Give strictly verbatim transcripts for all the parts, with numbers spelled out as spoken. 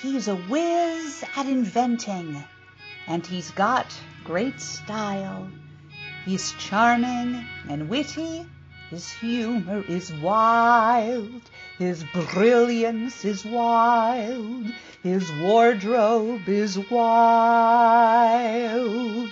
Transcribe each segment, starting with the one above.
He's a whiz at inventing, and he's got great style. He's charming and witty, his humor is wild, his brilliance is wild, his wardrobe is wild.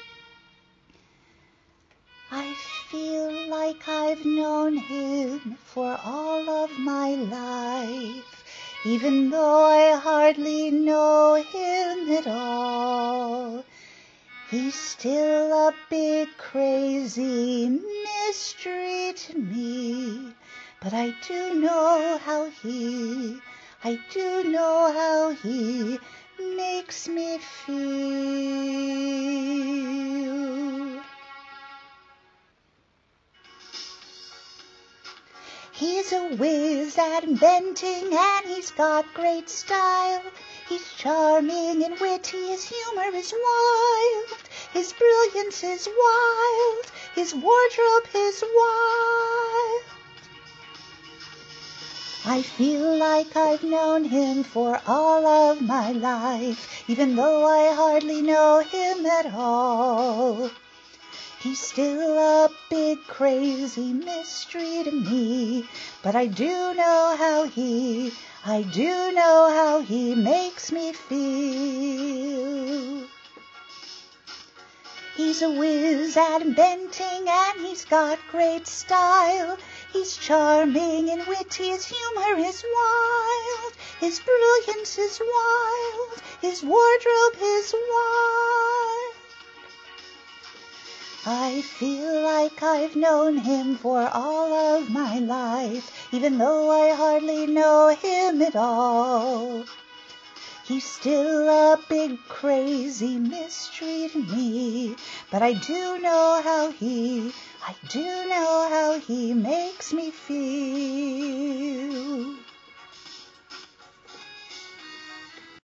I feel like I've known him for all of my life, even though I hardly know him at all. He's still a big crazy mystery to me, but I do know how he, I do know how he makes me feel. He's a whiz at inventing, and he's got great style. He's charming and witty, his humor is wild, his brilliance is wild, his wardrobe is wild. I feel like I've known him for all of my life, even though I hardly know him at all. He's still a big crazy mystery to me, but I do know how he, I do know how he makes me feel. He's a whiz at inventing, and he's got great style. He's charming and witty, his humor is wild, his brilliance is wild, his wardrobe is wild. I feel like I've known him for all of my life, even though I hardly know him at all. He's still a big crazy mystery to me, but I do know how he, I do know how he makes me feel.